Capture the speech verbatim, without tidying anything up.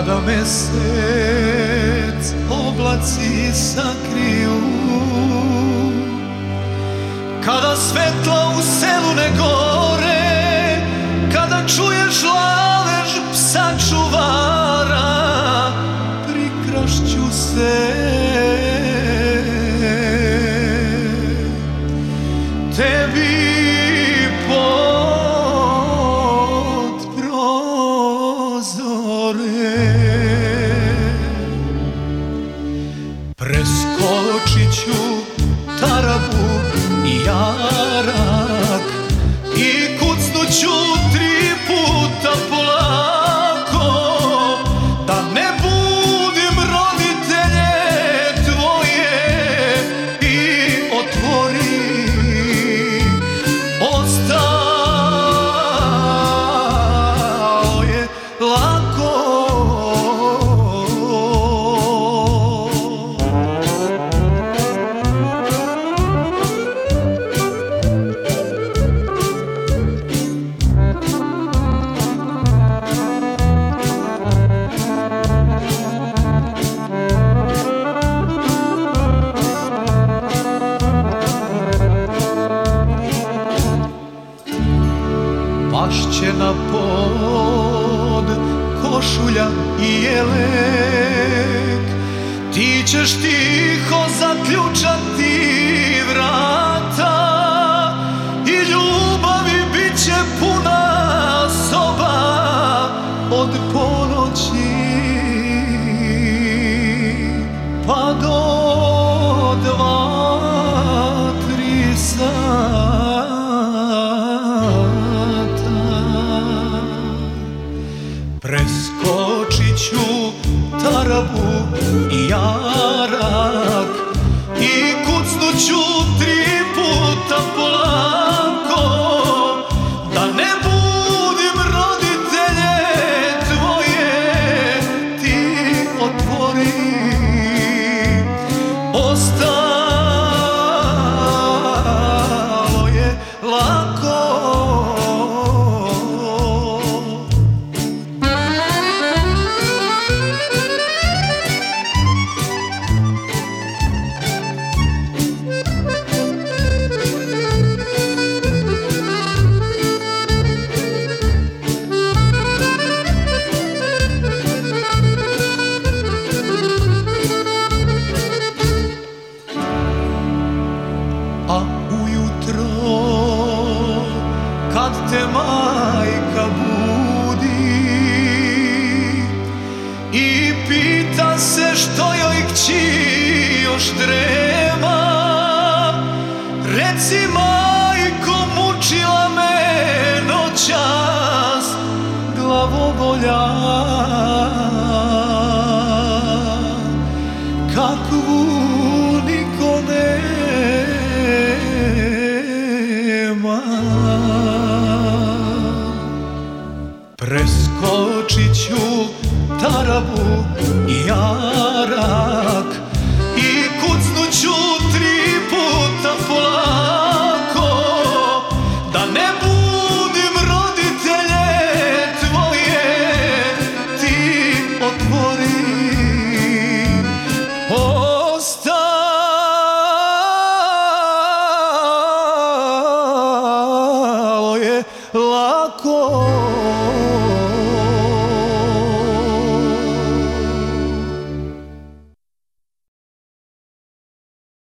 kada mesec oblaci sakriju, kada svetla u selu ne gore, kada čuješ lavež psa čuvara, prikrašću se tebi pod prozore. Preskočit ću tarabu i jarak i kucnut ću tri puta polako, da ne budim roditelje tvoje, i otvori, ostalo je lako. Pašće na pod košulja i jelek, ti ćeš tiho zaključati vrata i ljubavi bit će puna soba od ponoći pa do dva, tri sata. Preskočit ću tarabu i jarak i kucnut ću tri puta polako, da ne budim roditelje tvoje, ti otvori, ostalo je lako. A ujutro kad te majka budi i pita se što joj kći još treba,